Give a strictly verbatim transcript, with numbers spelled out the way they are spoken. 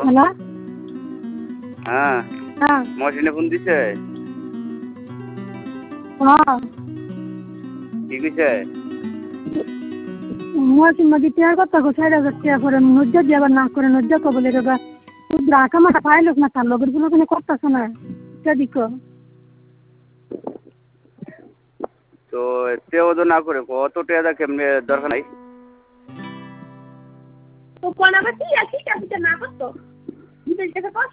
hello হ্যাঁ হ্যাঁ মহসিনে phone দিছে হ্যাঁ কি কইছে মহসিন নদী টিয়ার কথা কো চার হাজার টিয়া করে নজ্জা দিয়ে আবার না করে নজ্জা কো বলে রে বা তুই রাখা মাটা পাইলস না তার লগের গুলো কোনো করতেছ না সেদিক তো তেও তো না করে কত টাকা কেমনে দরকার নাই তো কোন আবার কি আছে কি না করতো